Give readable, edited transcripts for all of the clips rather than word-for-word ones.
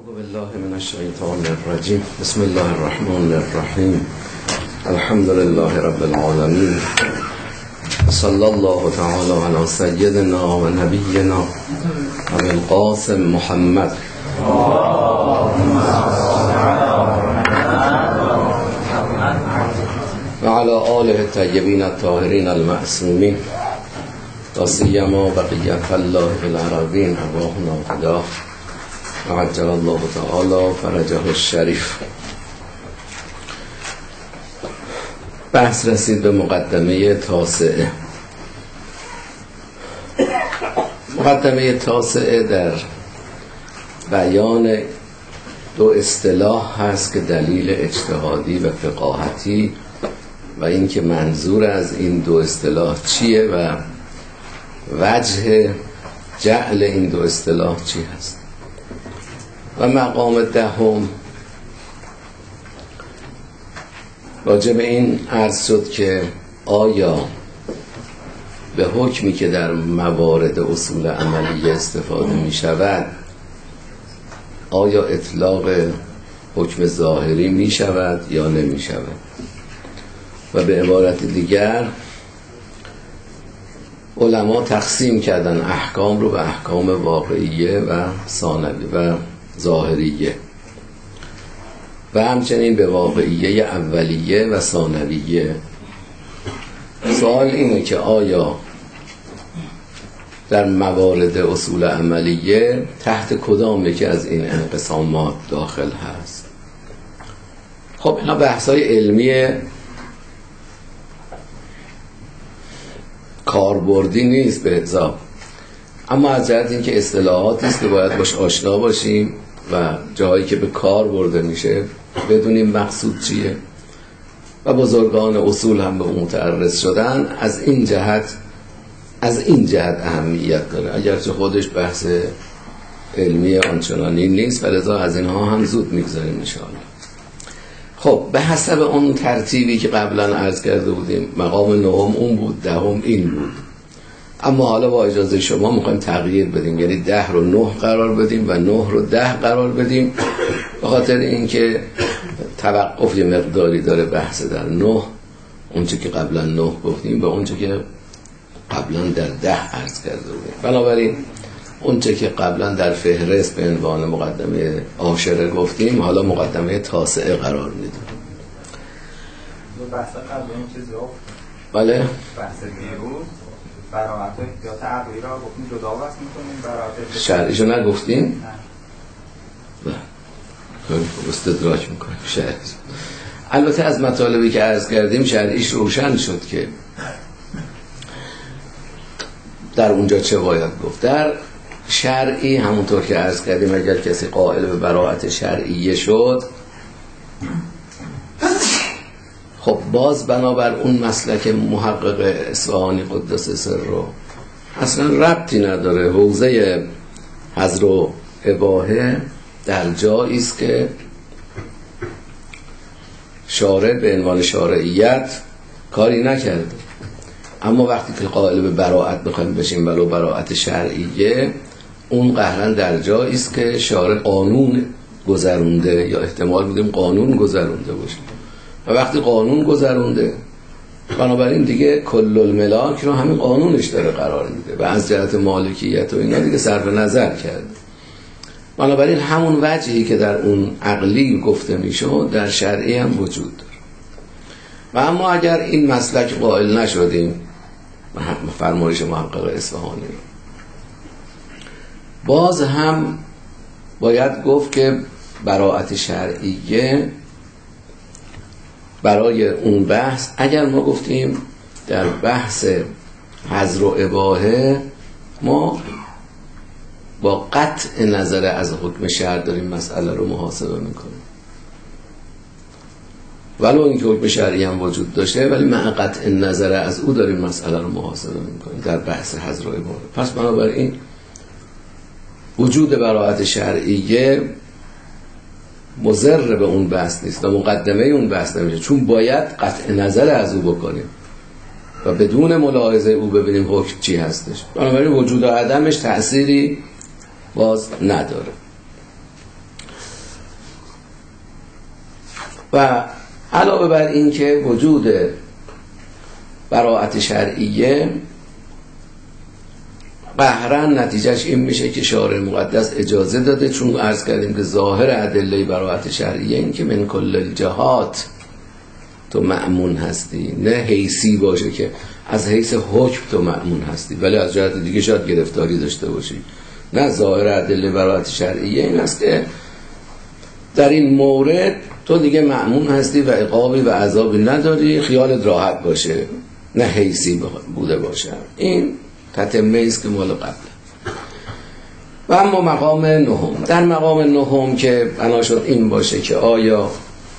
بالله من الشیطان الرجیم. بسم الله الرحمن الرحیم. الحمد لله رب العالمین. صلی الله تعالی علی سیدنا و نبینا ابی القاسم محمد و علی آله الطیبین الطاهرین المعصومین لا سیما بقیة الله فی الارضین ارواحنا فداه و عجل الله تعالی فرجه الشریف. بحث رسید به مقدمه تاسعه. مقدمه تاسعه در بیان دو اصطلاح هست که دلیل اجتهادی و فقاهتی و اینکه منظور از این دو اصطلاح چیه و وجه جعل این دو اصطلاح چی هست. و مقام دهم راجع به این عرض شد که آیا به حکمی که در موارد اصول عملیه استفاده می شود آیا اطلاق حکم ظاهری می شود یا نمی شود. و به عبارت دیگر علما تقسیم کردن احکام رو به احکام واقعیه و ثانوی و ظاهریه و همچنین به واقعیه اولیه و ثانویه. سوال اینه که آیا در موارد اصول عملیه تحت کدام یکی از این انقسامات داخل هست؟ خب اینا بحث‌های علمی کاربردی نیست به حساب، اما از جهت این که اصطلاحاتی است که باید باش آشنا باشیم و جایی که به کار برده میشه بدونیم مقصود چیه و بزرگان اصول هم به اون متعرض شدن. از این جهت اهمیت داره، اگرچه خودش بحث علمی آنچنانی نیست و لذا از اینها هم زود میگذاریم انشاءالله. خب به حسب اون ترتیبی که قبلا عرض کرده بودیم، مقام نهم اون بود، دهم این بود، اما حالا با اجازه شما میخوایم تغییر بدیم، یعنی 10 رو 9 قرار بدیم و 9 رو 10 قرار بدیم، به خاطر اینکه توقف یه مقداری داره بحث در 9، اونچه که قبلا 9 گفتیم به اونچه که قبلا در 10 عرض کرده بودیم. بنابراین اونچه که قبلا در فهرست به عنوان مقدمه عاشره گفتیم حالا مقدمه تاسعه قرار میدیم. بحث قبل این چیزی رو بله بحث دیروز براعت احتیاط عقلی را گفتیم جدا بس میکنیم، براعت شرعیشو نگفتیم؟ نه استدراک میکنیم شرعی. البته از مطالبی که عرض کردیم شرعیش روشن شد که در اونجا چه باید گفت. در شرعی همونطور که عرض کردیم اگر کسی قائل به براعت شرعیه شد، خب باز بنابر اون مسلک محقق اصفهانی قدس سره اصلا ربطی نداره، حوزه حظر و اباحه در جایی است که شارع به عنوان شارعیت کاری نکرده. اما وقتی که قائل به براعت بخوایم بشیم ولو براعت شرعیه، اون قهرن در جایی است که شارع قانون گذرونده یا احتمال میدیم قانون گذرونده باشه و وقتی قانون گذرونده بنابراین دیگه کل الملاک رو همین قانونش داره قرار میده و از جهت مالکیت و اینا دیگه صرف نظر کرده. بنابراین همون وجهی که در اون عقلی گفته میشد در شرعی هم وجود داره. و اما اگر این مسلک قائل نشدیم فرمایش محقق اصفهانی رو، باز هم باید گفت که براعت شرعیه برای اون بحث، اگر ما گفتیم در بحث حظر و اباحه ما با قطع نظر از حکم شرع داریم مسئله رو محاسبه میکنیم، ولو اینکه حکم شرعی هم وجود داشته ولی مع قطع نظر از او داریم مسئله رو محاسبه میکنیم در بحث حظر و اباحه. پس بنابراین وجود براعت شرعیه مضر به اون بحث نیست و مقدمه اون بحث نمیشه، چون باید قطع نظر از او بکنیم و بدون ملاحظه او ببینیم حکم چی هستش. بنابراین وجود و عدمش تأثیری باز نداره. و علاوه بر این که وجود براءت شرعیه قهرا نتیجهش این میشه که شارع مقدس اجازه داده، چون عرض کردیم که ظاهر ادله براءت شرعیه این که من کل الجهات تو مأمون هستی، نه حیثی باشه که از حیث حکم تو مأمون هستی ولی از جهت دیگه شاید گرفتاری داشته باشی. نه، ظاهر ادله براءت شرعیه این است که در این مورد تو دیگه مأمون هستی و عقابی و عذابی نداری، خیالت راحت باشه، نه حیثی بوده باشه. این تتمه است که مال قبل. و اما مقام نهم، در مقام نهم که بنا شد این باشه که آیا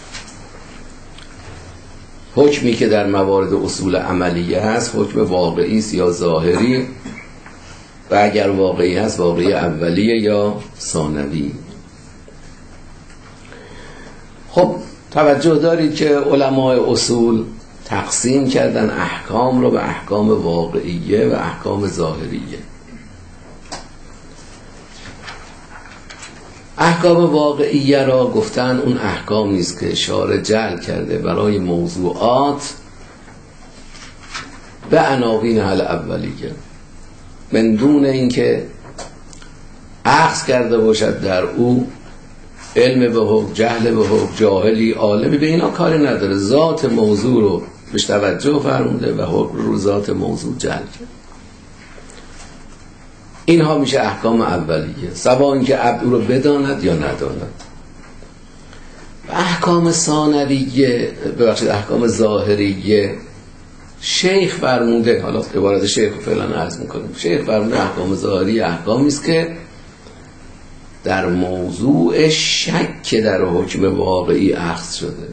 حکمی که در موارد اصول عملیه هست حکم واقعی است یا ظاهری، و اگر واقعی هست واقعی اولیه یا ثانوی. خب توجه دارید که علماء اصول تقسیم کردن احکام رو به احکام واقعیه و احکام ظاهریه. احکام واقعیه را گفتن اون احکامی است که شارع جعل کرده برای موضوعات به عناوین حل اولیه، من دون اینکه اخذ کرده باشد در او علم به حکم، جهل به حکم، جاهلی، عالمی، به اینا کاری نداره. ذات موضوع رو بهش توجه فرموده و حکم رو ذات موضوع جعل کرد. اینها میشه احکام اولیه، سواء اینکه عبد او رو بداند یا نداند. احکام ثانویه، ببخشید احکام ظاهریه، شیخ فرموده، حالا عبارت شیخ رو فعلا عرض میکنیم، شیخ فرموده احکام ظاهری احکامی است که در موضوع شک در حکم واقعی اخذ شده.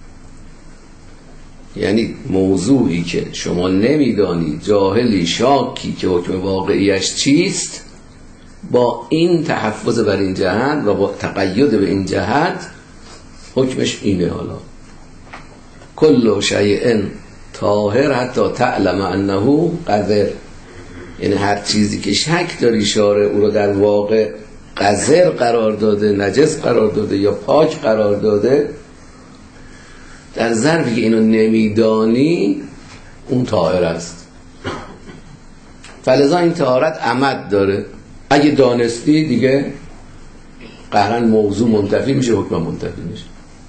یعنی موضوعی که شما نمیدانی، جاهلی، شاکی که حکم واقعیش چیست، با این تحفظ بر این جهت و با تقید به این جهت حکمش اینه. حالا کل شیء طاهر حتی تعلم انه قذر، یعنی هر چیزی که شک داری شارع او رو در واقع قذر قرار داده، نجس قرار داده یا پاک قرار داده، در ظرفی که اینو نمیدانی اون طاهر است. فلذا این طهارت عمد داره. اگه دانستی دیگه قهرن موضوع منتفی میشه، حکم منتفی میشه.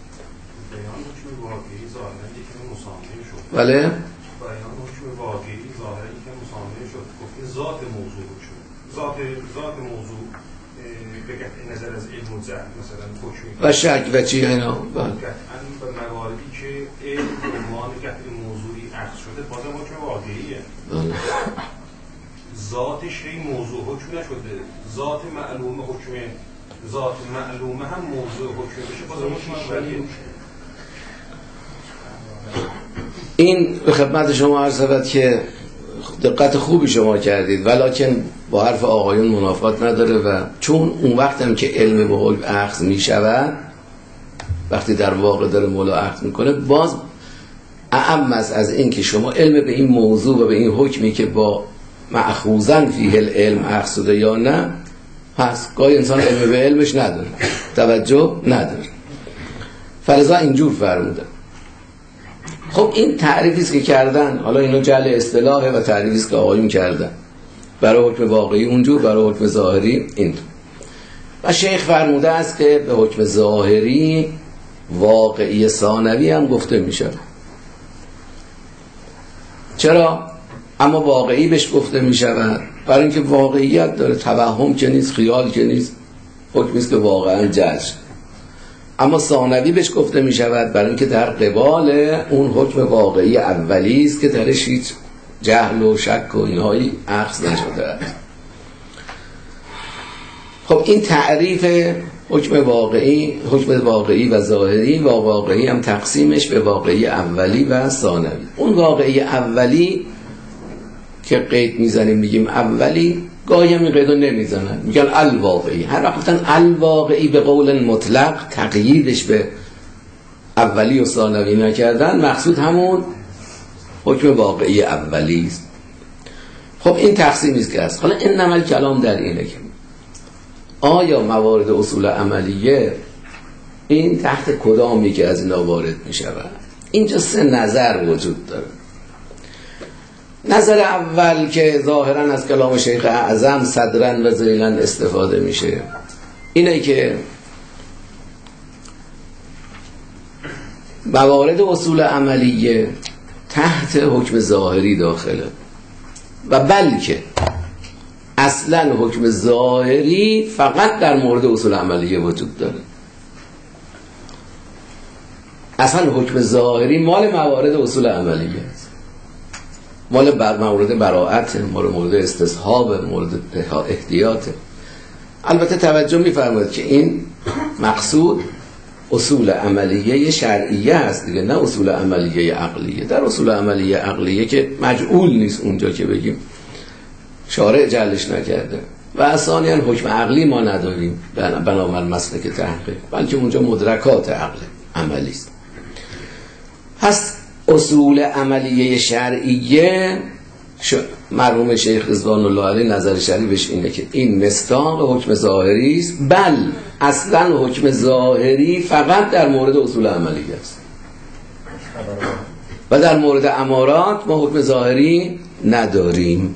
بله؟ بیان حکم واقعی ظاهری که مسامحه شد، گفته ذات موضوع شد. ذات موضوع به قطع نظر از علم و جهل مثلا حکم و شک و چی اینا؟ قطعا به مواردی که علم به عنوان قطع موضوعی اخذ شده بازم حکم واقعیه. ذاتش این موضوع حکم نشده، ذات معلومه حکم، ذات معلومه هم موضوع حکم بشه بازم حکم اولیه. این به خدمت شما عرض شود که دقت خوبی شما کردید، ولکن با حرف آقایون منافات نداره و چون اون وقت هم که علم به حکم اخذ می شود، وقتی در واقع داره مولا اخذ میکنه، باز اعم از این که شما علم به این موضوع و به این حکمی که با مأخوذن فیه العلم اخذ شده یا نه هست. گاهی انسان علم به علمش نداره، توجه نداره، فلذا اینجور فرموده. خب این تعریفی است که کردن، حالا اینو جعل اصطلاحه و تعریفی است که آقایون کردن برای حکم واقعی اونجور، برای حکم ظاهری اینطور. و شیخ فرموده است که به حکم ظاهری واقعی ثانوی هم گفته میشه. چرا؟ اما واقعی بهش گفته میشود برای اینکه واقعیت داره، توهم که نیست، خیال که نیست، حکمی است که واقعا جزم. اما ثانوی بهش گفته می شود برای اینکه در قبال اون حکم واقعی اولی است که درش هیچ جهل و شک و اینهایی اخذ نشده است. خب این تعریف حکم واقعی و ظاهری، و واقعی هم تقسیمش به واقعی اولی و ثانوی. اون واقعی اولی که قید میزنیم میگیم اولی، گاهی هم این قیدو نمیزنن، میگن الواقعی. هر وقت گفتن الواقعی به قول مطلق تقییدش به اولی و ثانوی نکردن، مقصود همون حکم واقعی اولی است. خب این تقسیمی است که هست. حالا این نمال کلام در اینه که آیا موارد اصول عملیه این تحت کدام یکی از اینا وارد می شود؟ اینجا 3 نظر وجود داره. نظر اول که ظاهرا از کلام شیخ اعظم صدرا و ذیلا استفاده میشه اینه که موارد اصول عملیه تحت حکم ظاهری داخله و بلکه اصلا حکم ظاهری فقط در مورد اصول عملیه وجود داره. اصلا حکم ظاهری مال موارد اصول عملیه است، مال مورد براءت، مورد استصحاب، مورد احتیاط. البته توجه می‌فرمایید که این مقصود اصول عملیه شرعیه است دیگه، نه اصول عملیه عقلیه. در اصول عملیه عقلیه که مجعول نیست اونجا که بگیم شارع جلش نکرده و ثانیاً حکم عقلی ما نداریم بنابر مسلک تحقیق، بلکه اونجا مدرکات عقل عملی است. پس اصول عملیه شرعیه مرحوم شیخ رضوان الله علیه نظر شریفش اینه که این مصداق حکم ظاهری است، بل اصلا حکم ظاهری فقط در مورد اصول عملیه است و در مورد امارات ما حکم ظاهری نداریم.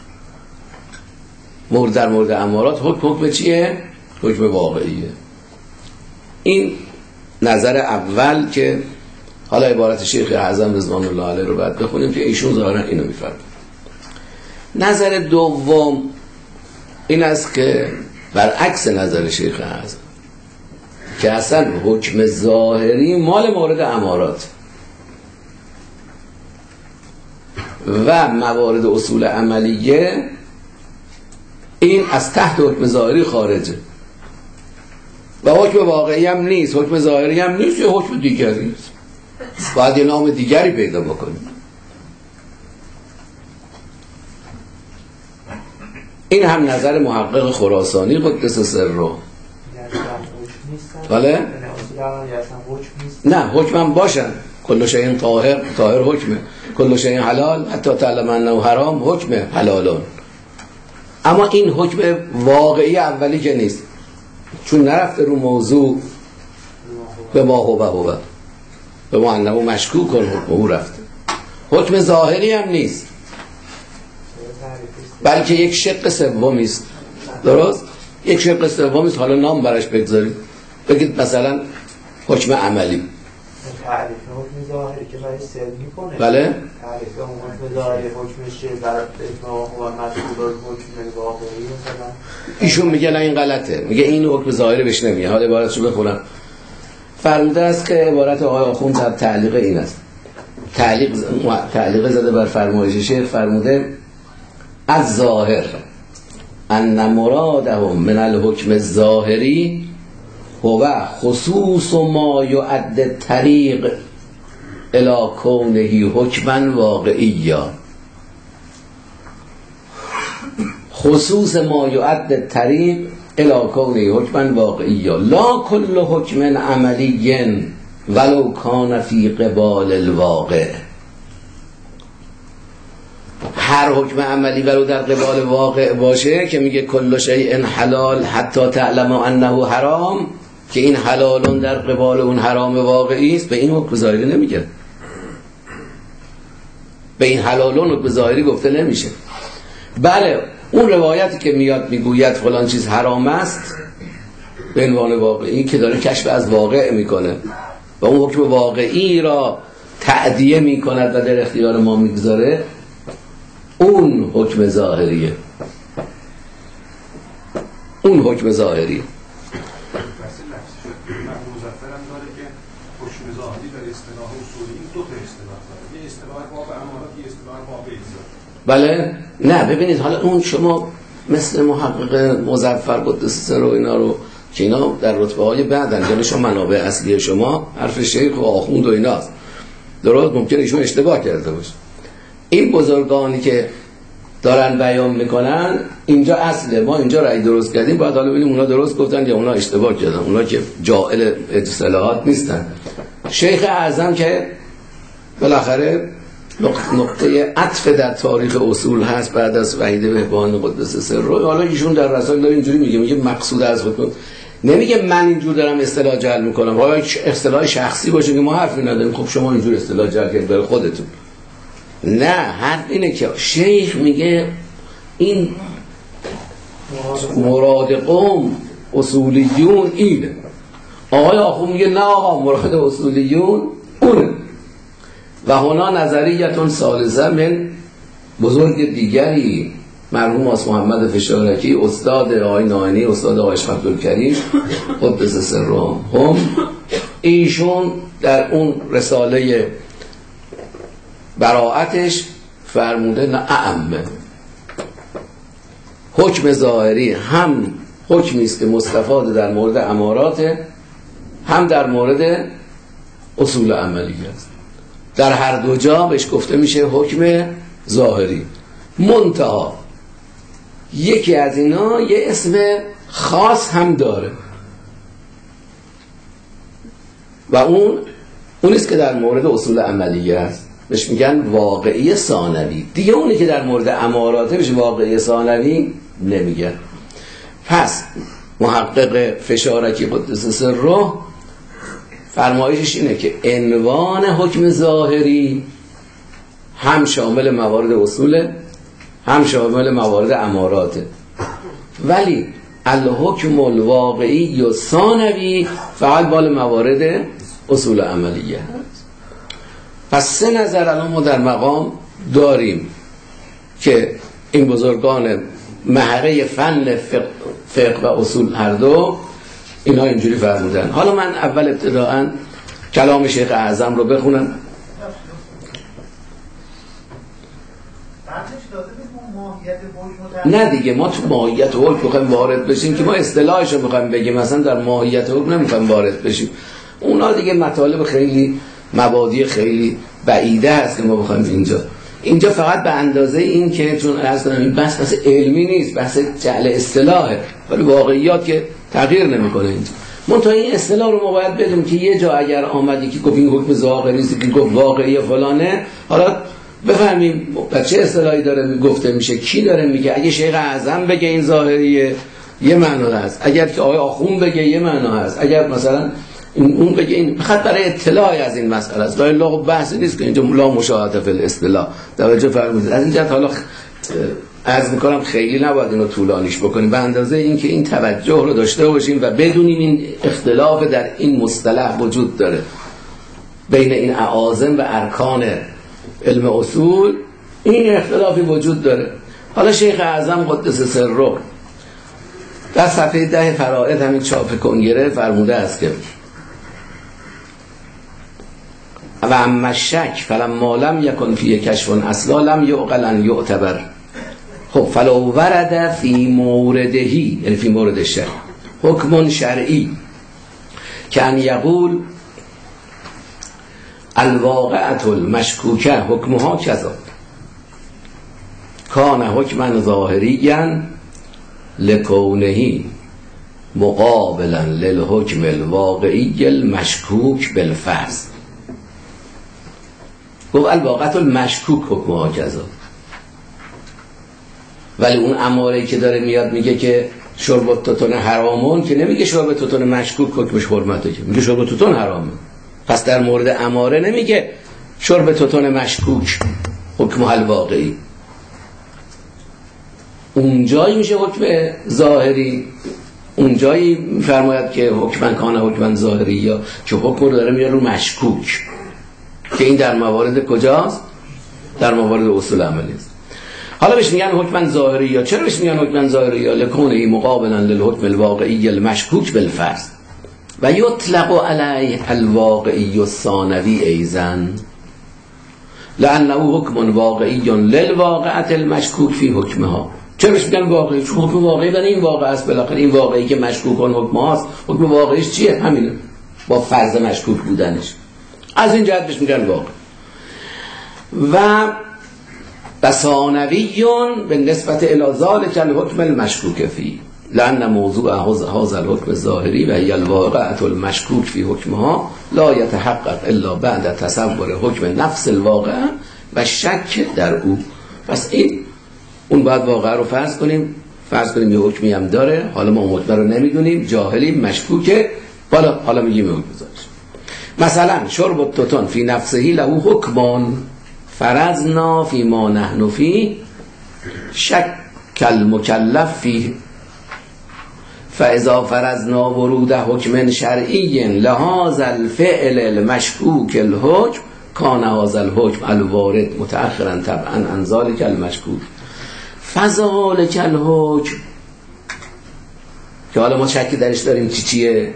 در مورد امارات حکم چیه؟ حکم واقعیه. این نظر اول که حالا عبارت شیخ اعظم رضوان الله علیه رو باید بخونیم که ایشون ظاهرا اینو میفرمایند. نظر دوم این است که برعکس نظر شیخ اعظم که اصلا حکم ظاهری مال مورد امارات و موارد اصول عملیه این از تحت حکم ظاهری خارجه و حکم واقعی هم نیست، حکم ظاهری هم نیست، یه حکم دیگری است، باید یه نام دیگری پیدا بکنیم. این هم نظر محقق خراسانی قدس سره. بله؟ نه حکم هم باشن، کل شیء طاهر حکمه، کل شیء حلال حتی تعلم انه حرام حکم حلالون. اما این حکم واقعی اولی که نیست، چون نرفته رو موضوع به ما هو به ما انه مشکوک کن حکم او رفته. حکم ظاهری هم نیست بلکه یک شق سومی است. درست؟ یک شق سومی است. حالا نام براش بگذارید، بگید مثلا حکم عملی. تعریف حکم ظاهری که برای سر میکنه. بله؟ تعریف حکم ظاهری حکمش چیه؟ برای اجماع و مسئول حکم واقعی مثلا. ایشون میگه نه این غلطه، میگه این حکم ظاهری بهش نمیاد. حالا عبارتشو بخونم. فرموده است که عبارت آقای آخوند در تعلیق این است. تعلیق زده بر فرمایش شیخ، فرموده از ظاهر ان مرادهم من الحکم الظاهری هو خصوص ما یعد الطریق الی کونه حکما واقعیا. خصوص ما یعد الطریق الی کونه حکما واقعیا لا کل حکم عملی ولو کان فی قبال الواقع. هر حکم عملی ولو در قبال واقع باشه که میگه کل شیء حلال حتی تعلم انه حرام، که این حلالون در قبال اون حرام واقعی است، به این حکم ظاهری نمیگه، به این حلالون حکم ظاهری گفته نمیشه. بله اون روایتی که میاد میگوید فلان چیز حرام است به عنوان واقعی که داره کشف از واقع میکنه و اون حکم واقعی را تأدیه میکند و در اختیار ما میگذاره، اون حکم ظاهریه. اون حکم ظاهریه. مظفرم داره که حکم ظاهری در اصطلاح اصولی دو تا اصطلاح داره، یه اصطلاح باب امارات، یه اصطلاح باب اجزا. بله؟ نه ببینید حالا اون شما مثل محقق مظفر قدس سره و اینا رو که اینا در رتبه های بعدن، یعنی شما منابع اصلی شما حرف شیخ و آخوند و ایناست، درست ممکنه ایشون اشتباه کرده باشه. این بزرگانی که دارن بیان میکنن اینجا اصله، ما اینجا رأی درست کردیم، باید حالا ببینیم اونا درست گفتن یا اونا اشتباه کردن، اونا که جاهل اصطلاحات نیستن. شیخ اعظم که بالاخره نقطه عطف در تاریخ اصول هست بعد از وحید بهبهانی قدس سره، حالا ایشون در رسائل داره اینجوری میگه مقصود از حکم نمیگه من اینجور دارم اصطلاح جعل میکنم، حالا اصطلاح شخصی باشه که ما حرفی نداریم، خب شما اینجور اصطلاح جعل کردید برای خودتون. نه، حرف اینه که شیخ میگه این مراد قوم اصولیون اینه، آقای آخوند میگه نه آقا مراد اصولیون اونه. و هنا نظریتون ثالثه من بزرگ دیگری مرحوم آس محمد فشارکی، استاد آقای ناینی، استاد آقای شیخ عبدالکریم قدس سرهم، هم ایشون در اون رساله براعتش فرموده نه اعمه، حکم ظاهری هم حکمی است که مستفاد در مورد امارات، هم در مورد اصول عملی است. در هر دو جا بهش گفته میشه حکم ظاهری. منتها یکی از اینا یه اسم خاص هم داره و اونیست که در مورد اصول عملیه است، بهش میگن واقعی ثانوی. دیگه اونی که در مورد اماراته بهش واقعی ثانوی نمیگن. پس محقق فشارکی قدس سره فرمایشش اینه که عنوان حکم ظاهری هم شامل موارد اصوله، هم شامل موارد اماراته، ولی الحکم الواقعی و ثانوی فقط بال موارد اصول عملیه هست. پس سه نظر الان ما در مقام داریم که این بزرگان محره فن فقه و اصول هر دو اینا اینجوری فرمودن. حالا من اول ابتداءً کلام شیخ اعظم رو بخونم. نه دیگه ما تو ماهیت حکم بخوایم وارد بشیم که ما اصطلاحش رو بخوایم بگیم، مثلا در ماهیت حکم نمیخوایم وارد بشیم، اونا دیگه مطالب خیلی مبادی خیلی بعیده هست که ما بخوایم اینجا فقط به اندازه این که چون عرض کنم این بحث علمی نیست، بحث جعل اصطلاحه، ولی واقعیات که تغییر نمیکنه اینجا. منتها این اصطلاح رو ما باید بدونیم که یه جا اگر آمدی که گفت این حکم ظاهری است که گفت واقعی فلانه، حالا بفهمیم چه اصطلاحی داره گفته میشه، کی داره میگه. اگه شیخ اعظم بگه این ظاهریه یه معنا هست، اگر که آقای آخوند بگه یه معنا هست، اگر مثلا اون بگه این فقط برای اطلاع از این مسئله است. ولی لا بحثی نیست که اینجا لا مشاهده فی الاصطلاح. توجه فرمودید. از این جهت حالا عرض میکنم خیلی نباید اینو طولانیش بکنیم، به اندازه این که این توجه رو داشته باشیم و بدونیم این اختلاف در این مصطلح وجود داره بین این اعاظم و ارکان علم اصول، این اختلافی وجود داره. حالا شیخ اعظم قدس سره در صفحه 10 فرائض همین چاپ کنگره فرموده است که و اما شک فلما لم یکن فی کشف اصلا لم یعقل ان یعتبر. خب فلو ورد فی موردهی، یعنی فی مورد شک، حکم شرعی که ان یقول الواقعة المشکوکه حکمها کذا کان حکما ظاهریا لکونه مقابلا للحکم الواقعی المشکوک بالفرض. گفت الواقعة المشکوک حکمها کذا، ولی اون اماره‌ای که داره میاد میگه که شرب توتون حرامون، که نمیگه شرب توتون مشکوک حکمش حرمته، که میگه شرب توتون حرامه. پس در مورد اماره نمیگه شرب توتون مشکوک حکم الواقعی، اونجایی میشه حکم ظاهری، اونجایی میفرماید که حکمن کان حکمن ظاهری، یا که حکم رو داره میاره رو مشکوک، که این در موارد کجاست؟ در موارد اصول عملی است. حالا بهش میگن حکمن ظاهری، یا چرا بهش میگن حکمن ظاهری؟ یا لکونه مقابلا للحکم الواقعی المشکوک بالفرض و یطلق علیه الواقعی الثانوی ایزن لانه حکم واقعی للواقعة المشکوک فی حکمها. چرا بهش میگن واقعی؟ چون حکم واقعی بن این واقع است، بالاخره این واقعی که مشکوک اون حکم هاست، حکم واقعیش چیه؟ همینه، با فرض مشکوک بودنش. از این جهت بهش میگن واقع. و ثانویون به نسبت الی ذلک الحکم المشکوک فی لأن موضوع هذا الحکم ظاهری و هی الواقعة المشکوک فی حکمها لا یتحقق الا بعد تصور حکم نفس الواقع و شک در او. پس اون باید واقع رو فرض کنیم فرض کنیم یه حکمی هم داره، حالا ما حکم رو نمیدونیم، جاهلیم، مشکوکه، حالا میگیم حکم بذارش. مثلا شرب التوتن فی نفسه له حکم فرضنا فی ما نحن فی شک المکلف فی فاذا فرضنا ورود حکم شرعی لهذا الفعل المشکوک الحکم کان هذا الحکم الوارد متأخرا طبعا عن ذلك المشکوک فذلك الحکم، که حالا ما شکی درش داریم چیه؟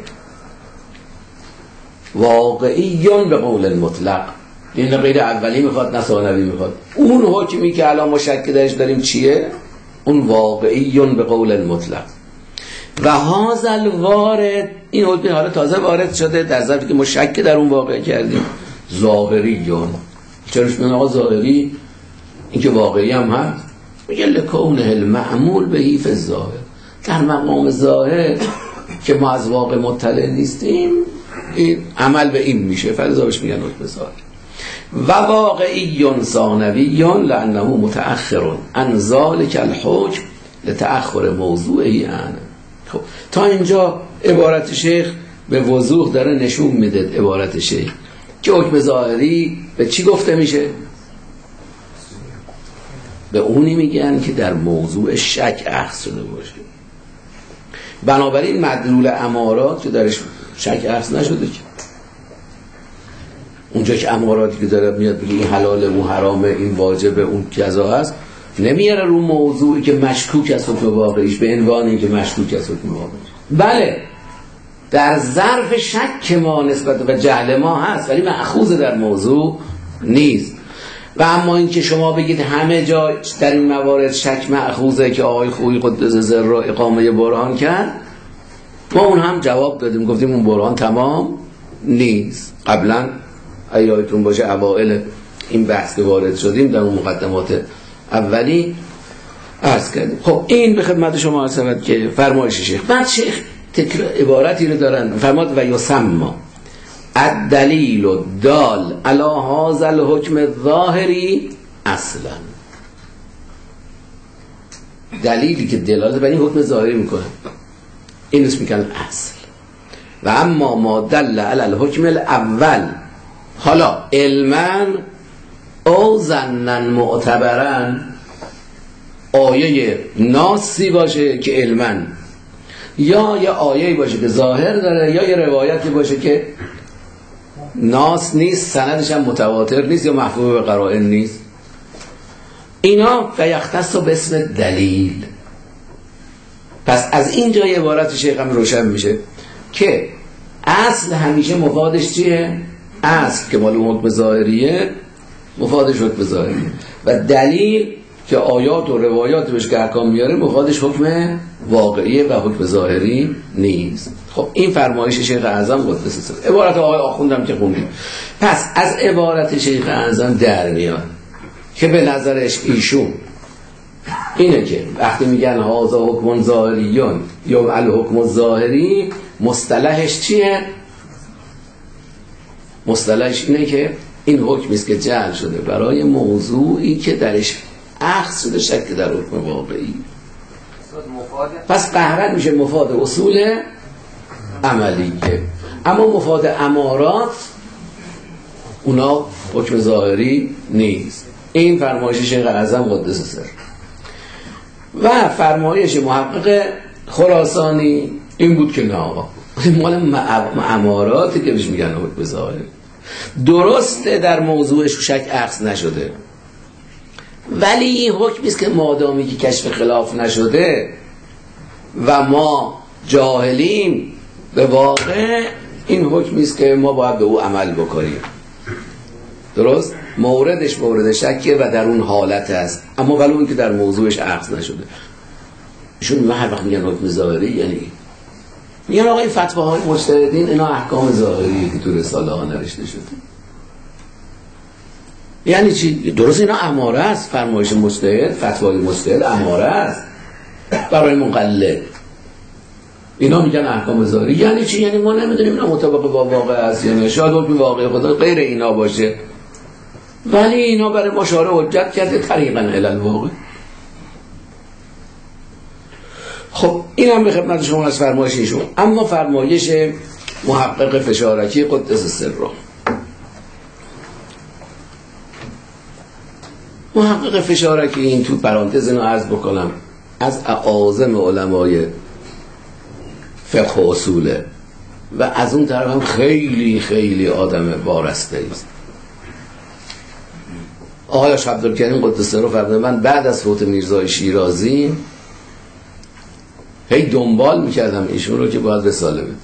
واقعیون به قول مطلق. این غیر اولی میخواد نه ثانوی میخواد. اون حکمی که الان ما شکی درش داریم چیه؟ اون واقعیون به قول مطلق. و هذا الوارد، این حکمی حالا تازه وارد شده در ظرفی که ما شکی در اون واقع کردیم، ظاهریون. چراش میگن آقا ظاهری؟ این که واقعی هم هست. میگه لکونه المعمول بهی فی الظاهر، در مقام ظاهر که ما از واقع مطلع نیستیم این عمل به این میشه، فلذا بهش میگن حکم ظاهر. و واقعیون ثانویون لانه متأخر عن ذلك الحکم لتأخر موضوعی عنه. خب تا اینجا عبارت شیخ به وضوح داره نشون میده، عبارت شیخ که حکم ظاهری به چی گفته میشه؟ به اونی میگن که در موضوع شک اخذ شده باشه. بنابراین مدلول امارات که درش شک اخذ نشده، که اونجا که اماراتی که داره میاد بگه این حلاله اون حرامه این واجبه اون کذا هست، نمیاره رو موضوعی که مشکوک از حکم واقعیش به عنوان این که مشکوک از حکم واقعیش. بله در ظرف شک ما نسبت و جهل ما هست، ولی مأخوذ در موضوع نیست. و اما این که شما بگید همه جا در این موارد شک مأخوذه که آقای خویی قدس سره اقامه برهان کرد، ما اون هم جواب دادیم، گفتیم اون برهان تمام نیست. قبلا ایاتون باشه اوائل این بحث که وارد شدیم در اون مقدمات اولی عرض کردیم. خب این به خدمت شما عرض شود که فرمایش شیخ. بعد شیخ عبارتی رو دارن فرماد و یسمى الدلیل الدال علی هذا الحکم الظاهری اصلا، دلیلی که دلالت بر این حکم ظاهری میکنه این اسم میکنن اصل. و اما ما دل علی الحکم الاول، حالا علما او ظنا معتبرا، آیه ناسی باشه که علما، یا یه آیه باشه که ظاهر داره، یا یه روایتی باشه که ناس نیست، سندش هم متواتر نیست یا محفوظ به قرائن نیست، اینا فیختص به اسم دلیل. پس از اینجا یه عبارت شیخ هم روشن میشه که اصل همیشه مفادش چیه؟ اصل که مال حکم ظاهریه مفادش حکم ظاهریه، و دلیل که آیات و روایات بهش که احکام میاره مفادش حکم واقعیه و حکم ظاهری نیست. خب این فرمایش شیخ اعظم قدس سره، عبارت آقای آخوندم که خوندیم. پس از عبارت شیخ اعظم در میاد که به نظرش ایشون اینه که وقتی میگن هذا حکم ظاهریون یا الحکم الظاهری، مصطلحش چیه؟ مصطلحش اینه که این حکمی است که جعل شده برای موضوعی که درش اخذ شده شک در حکم واقعی. پس قهرت میشه مفاد اصول عملیه، اما مفاد امارات اونا حکم ظاهری نیست. این فرمایش شیخ اعظم قدس سره. و فرمایش محقق خراسانی این بود که نه آقا مال اماراتی که بهش میگن حکم ظاهری، درسته در موضوعش شک اخذ نشده، ولی این حکمی است که مادامی که کشف خلاف نشده و ما جاهلیم به واقع، این حکمی است که ما باید به او عمل بکنیم. درست؟ موردش مورد شکه و در اون حالت است، اما ولی اون که در موضوعش اخذ نشده. ایشون هر وقت میگن حکم ظاهری یعنی میگن آقا این فتواهای مجتهدین اینا احکام ظاهریه که تو رساله ها نوشته شده. یعنی چی؟ درست اینا اماره است، فرمایش مجتهد، فتوای مجتهد اماره است برای مقلد. اینا میگن احکام ظاهری. یعنی چی؟ یعنی ما نمیدونیم اینا مطابق با واقع است یا نه، شاید حکم واقع خدا غیر اینا باشه، ولی اینا برای ما شارع حجت کرده طریقا الی الواقع. خب این هم به خدمت شما از فرمایش ایشون. اما فرمایش محقق فشارکی قدس سره، محقق فشارکی این تو پرانتز اینو عرض بکنم از اعاظم علمای فقه و اصوله و از اون طرف هم خیلی خیلی آدم وارسته است. آقای عبدالکریم قدس سره فرموده من بعد از فوت میرزای شیرازی هی دنبال میکردم ایشون رو که باید رساله بده.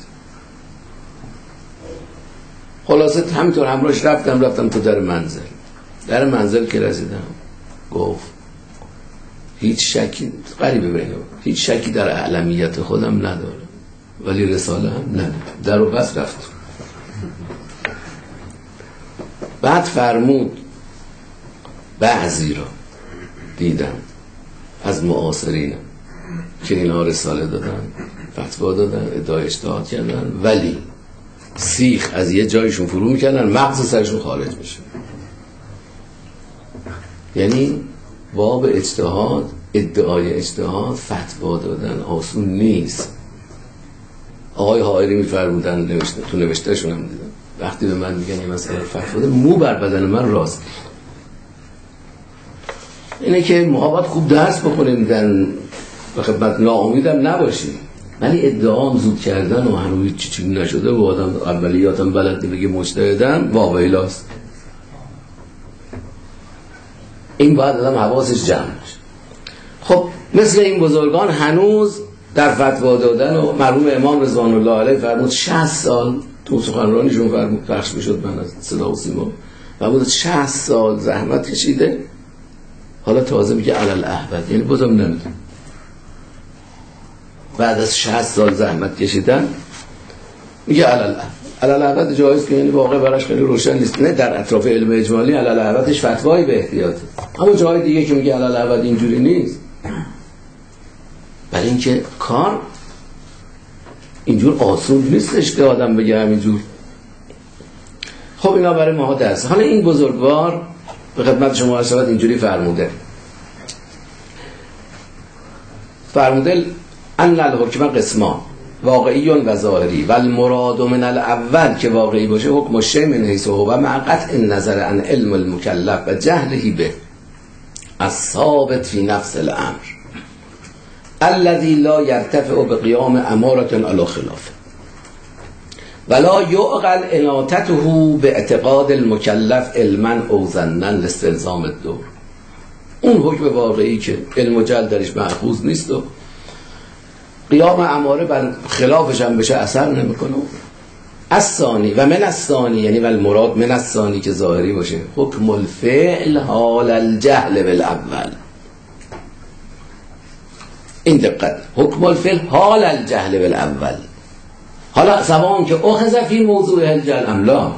خلاصه همینطور همراهش رفتم تو در منزل که رسیدم گفت هیچ شکی غریبه بینه هیچ شکی در اعلمیت خودم نداره ولی رساله هم نداره. در و بس رفت. بعد فرمود بعضی را دیدم از معاصرینم که اینا رساله دادن، فتوا دادن، ادعای اجتهاد کردن، ولی سیخ از یه جایشون فرو میکردن مغز سرشون خارج میشه. یعنی باب اجتهاد، ادعای اجتهاد، فتوا دادن آسون نیست. آقای حائری میفرمودن تو نوشتهشون هم دیدم وقتی به من میگن یه مسئله فتوا ده مو بر بدن من راست. اینه که ما باید خوب درس بخونیم و خدمت ناامیدم نباشیم، ولی ادعام زود کردن و هنوز چیزی نشده و آدم اولیاتم بلد بگه مجتهدم واویلاست. این باید آدم حواسش جمع باشه. خب مثل این بزرگان هنوز در فتوا دادن و مرحوم امام رضوان الله علیه فرمود 60 سال تو سخنرانیشون فرمود پخش میشد من از صدا و سیما فرمود 60 سال زحمت کشیده حالا تازه میگه علل احبت، یعنی بازم نمیدون بعد از 60 سال زحمت کشیدن میگه علل احبت جایز که یعنی واقع براش خیلی روشن نیست. نه در اطراف علم اجمالی علل احبتش فتوایی به احتیاطه، اما جای دیگه که میگه علل احبت اینجوری نیست. برای اینکه کار اینجور آسون نیستش که آدم بگه همینجور. خب اینا برای ما درس. حالا این بزرگوار به خدمت شما عرض شود اینجوری فرموده ان الحکم قسمان واقعی و ظاهری و المراد من الاول که واقعی باشه حکم الشیء من حیث هو مع قطع النظر عن علم المکلف و جهله به الثابت فی نفس الامر الذي لا يرتفع بقيام امارة على خلافه ولا يعقل اناتته باعتقاد المكلف علما او ظنا لاستلزام الدور. اون حکم واقعی که علم و جهل درش مأخوذ نیست و قیام اماره بر خلافش هم بشه اثر نمیکنه. الثانی و من الثانی یعنی و المراد من الثانی که ظاهری باشه حکم الفعل حال الجهل بالاول. این دقت حکم الفعل حال الجهل بالاول، حالا سواء که اخذ فی موضوع الجهل ام لا،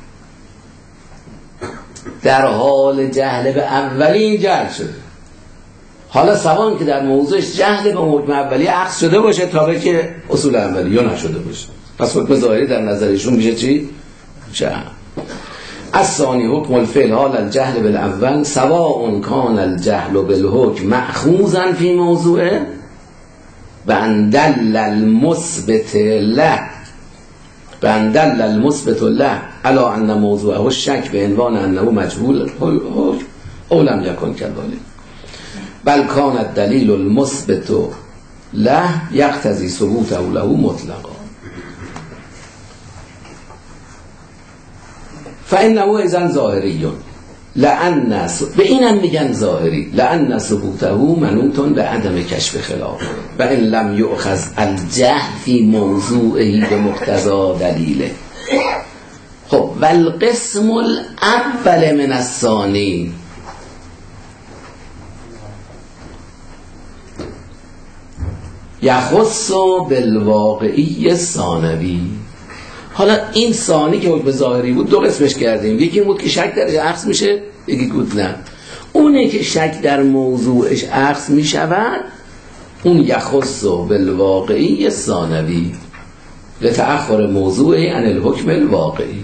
در حال جهل به اولی جهل شده، حالا سواء که در موضوعش جهل به حکم اولی اخذ شده باشه تا به که اصول اولی یا نشده باشه. پس حکم ظاهری در نظرشون میشه چی؟ جهل. الثانی حکم الفعل حال الجهل بالاول سواء کان الجهل بالحکم مأخوذا فی موضوعه بندل المثبت له علی ان موضوعه الشک به عنوان انه مجهول الحکم او لم یکن کذلک بل کان الدلیل المثبت له یقتضی ثبوته له مطلقا فانه اذن ظاهری لأن به اینم میگن ظاهری لأن ثبوته منوط به عدم کشف خلاف و ان لم یؤخذ الجهل فی موضوعه به مقتضا دلیله. خب والقسم الاول من الثانی یخص بالواقعی ثانوی. حالا این ثانی که حکم ظاهری بود دو قسمش کردیم، یکی بود که شک درش اخذ میشه، یکی بود نه. اونه که شک در موضوعش اخذ میشود اون یخص بالواقعی ثانوی لتأخر موضوعی عن الحکم الواقعی.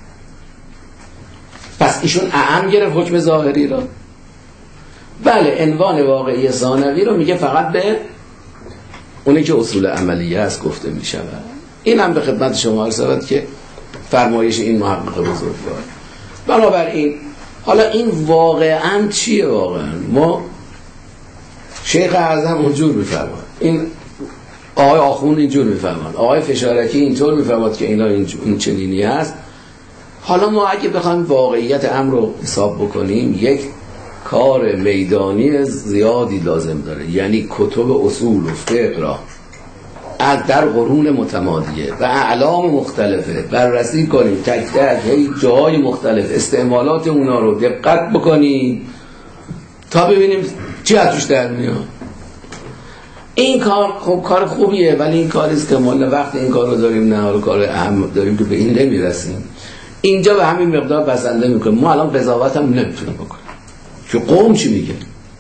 پس ایشون اعم گرفت حکم ظاهری را، بله عنوان واقعی ثانوی رو میگه فقط به اونی که اصول عملیه است گفته می شود. این هم به خدمت شما عرض شود که فرمایش این محقق بزرگوار. بنابراین حالا این واقعا چیه؟ واقعا ما شیخ اعظم اونجور میفرماد، این آقای آخوند اینجور میفرماد، آقای فشارکی اینطور میفرماد که اینا این چنینی هست. حالا ما اگه بخوایم واقعیت امر رو حساب بکنیم، یک کار میدانی زیادی لازم داره. یعنی کتب اصول و فقه را در قرون متمادیه و اعلام مختلفه بررسی کنیم، تک تک جاهای مختلف استعمالات اونا رو دقت بکنیم تا ببینیم چی از توش در میاد. این کار خب کار خوبیه، ولی این کاری است که ما وقت این کار رو داریم، نه حالا کار اهم داریم که به این نمیرسیم. اینجا به همین مقدار بسنده میکنیم. ما الان قضاوت هم نمیتونیم بکنیم که قوم چی میگه.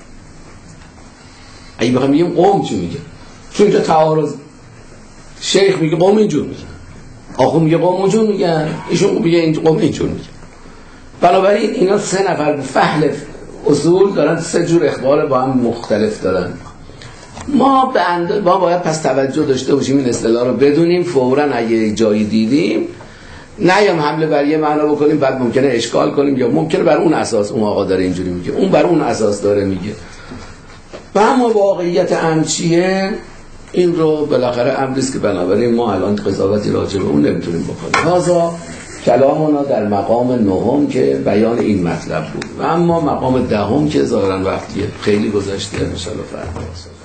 اگه بخوایم بگیم قوم چی میگه، چون اینجا تعارض، شیخ میگه قوم اینجور میگه، آخوند میگه قوم اونجور میگن، ایشون میگه این قوم اینجور میگه. بنابراین اینا سه نفر فحل اصول دارن، سه جور اخبار با هم مختلف دارن. ما باید پس توجه داشته باشیم این اصطلاح رو بدونیم، فوراً اگه جایی دیدیم نیام حمله بر یه معنا بکنیم، بعد ممکنه اشکال کنیم، یا ممکنه بر اون اساس اون آقا داره اینجوری میگه، اون بر اون اساس داره میگه. و اما واقعیت امر چیه؟ این رو بالاخره امری است که بنابراین ما الان قضاوتی راجع به اون نمیتونیم بکنیم. هذا کلامنا در مقام نهم که بیان این مطلب بود، و اما مقام دهم که ظاهرا وقتی خیلی گذشته ان شاء الله فردا